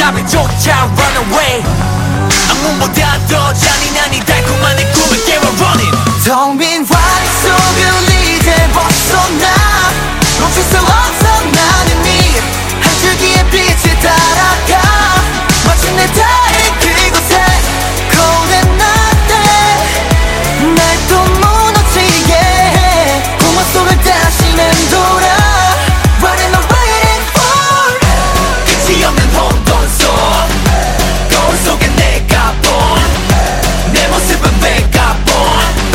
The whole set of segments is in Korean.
답을조차 run away 아무보다 더 잔인한 이 달콤한 내 꿈을 깨워 running 텅 빈 화리 속을 이제 벗어나 멈출 수 없어 나는 이한 줄기의 빛을 따라가 마침내 닿을 그곳에 Cold and nothing 날 또 무너지게 해 공허 속을 다시 맴돌아 What am I waiting for 끝이 없는 혼돈속 거울 속에 내가 본 내 모습은 vagabond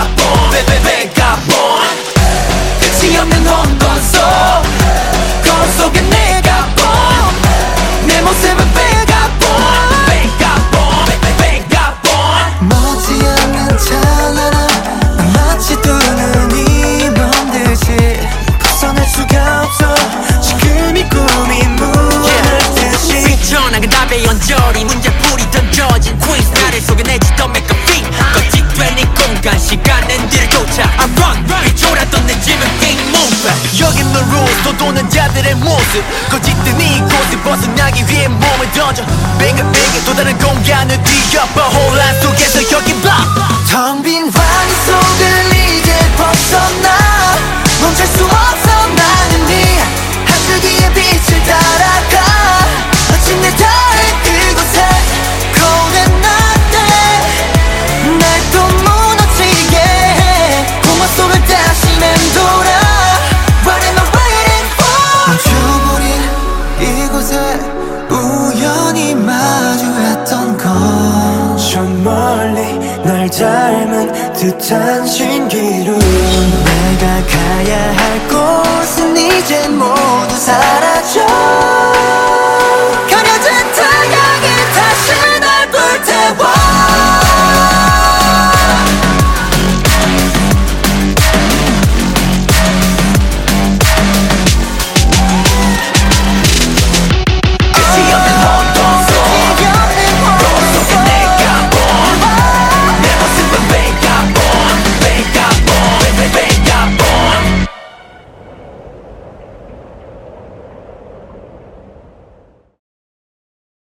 끝이 없는 혼돈 속 거울 속에 내가 본 내 모습은 vagabond 머지않는 찬란함 마치 두 눈이 멍들지 벗어날 수가 없어 지금 이 꿈이 무너지듯이 비천하게 답의 연절이 문제풀이 던져진 quiz 나를 속여내지던 맥커피 거짓된 이 공간 시간은 뒤를 쫓아 I run 비춰라던 내 집은 ain't move 여긴 the rules 또 도는 자들의 모습 거짓된 이곳을 벗어나기 위해 몸을 던져 뱅글뱅글 또 다른 공간을 뒤엎어 혼란 속에서 여기 block 텅 빈 환희 속을 이제 벗어나 멈출 수 없어 나는 네한 줄기의 빛을 따라가 마침내 닿을 그곳에 Cold and nothing 날 또 무너지게 해 공허 속을 다시 맴돌아 What am I waiting for 멈춰버린 이곳에 우연히 마주했던 건 저 멀리 날 닮은 듯한 신기루 내가 가야 할 곳은 이제 모두 사라져